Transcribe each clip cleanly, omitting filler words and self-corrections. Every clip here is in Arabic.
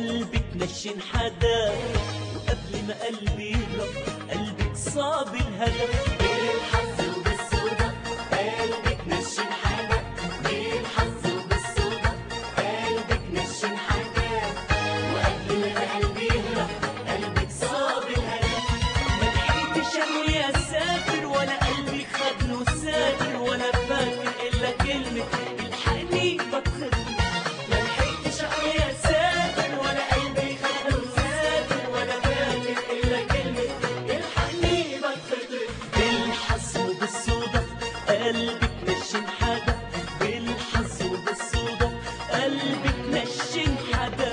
قلبك نشن حدا، وقبل ما قلبي يهرب قلبك صاب الهدف. بالحظ وبالصدف قلبك نشن حدا، بالحظ وبالصدف قلبك نشن حدا، وقبل ما قلبي يهرب قلبك صاب الهدف. ما لحقتش أقول يا سافر ولا قلبي خد له سافر، ولا فاكر إلا كلمة الحقني بتخطف. ما لحقتش أقول يا سافر ولا قلبي خد له سافر، ولا فاكر إلا كلمة الحقني بتخطف. بالحظ وبالصدف قلبك نشن حدا، بالحظ وبالصدف قلبك نشن حدا.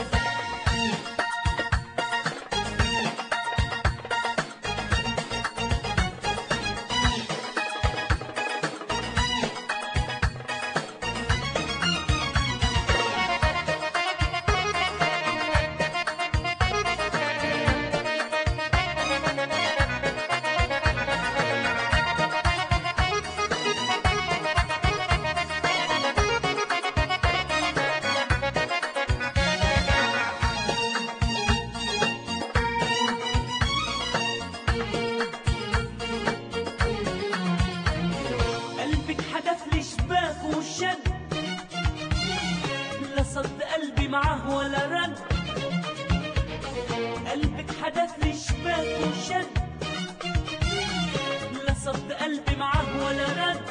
قلبك حدف لي شباك وشد، لا صد قلبي معاه ولا رد. قلبك حدف لي شباك وشد، لا صد قلبي معاه ولا رد.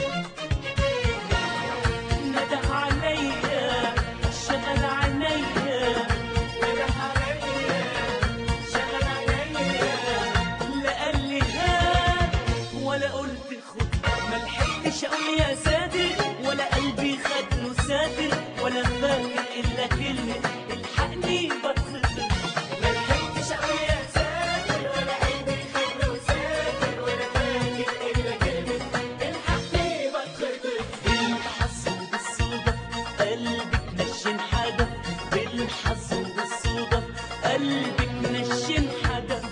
نده عليا شغل عينيا، نده عليا شغل عينيا، لا قال لي هات ولا قلت خد. ما لحقتش اقول يا ساتر ولا قلبي خد له ساتر، ولا فاكر الا كلمه الحقني بتخطف. ما لحقتش اقول يا ساتر ولا قلبي خد له ساتر، ولا فاكر الا كلمه الحقني بتخطف. بالحظ وبالصدف قلبك نشن حدا، بالحظ وبالصدف قلبك نشن حدا.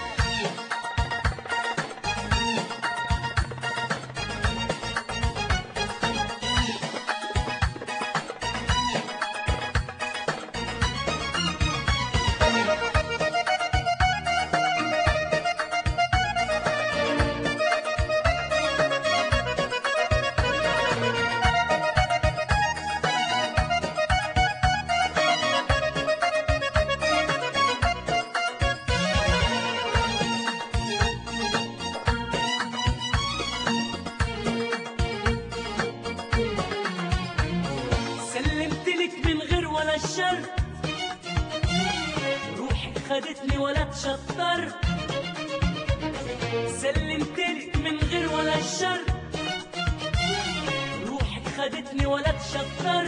سلمتلك من غير ولا شر، روحك خدتني ولا تشطر. سلمتلك من غير ولا شر، روحك خدتني ولا تشطر.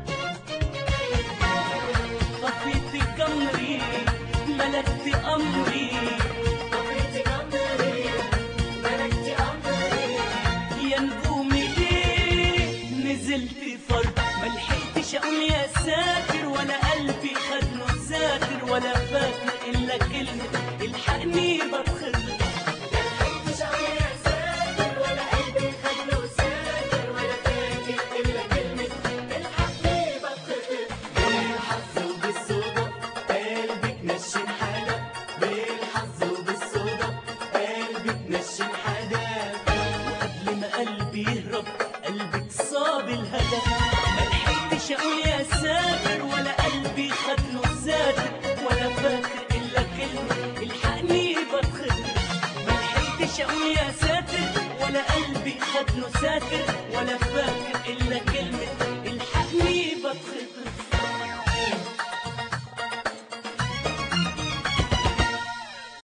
طفيتي قمري ملكتي أمري، طفيتي قمري ملكتي أمري، يا نجومي ليه نزلتي فرد. ما لحقتش اقول يا ساتر ولا قلبي خد له ساتر، ولا فاكر الا كلمه الحقني بتخطف. ملحقتش أقول يا ساتر ولا قلبي خد له ساتر، ولا فاكر إلا كلمة الحقني بتخطف. بالحظ وبالصدف قلبك نشن حدا، بالحظ وبالصدف قلبك نشن حدا، وقبل ما قلبي يهرب قلبك صاب الهدف. ما لحقتش اقول يا ساتر ولا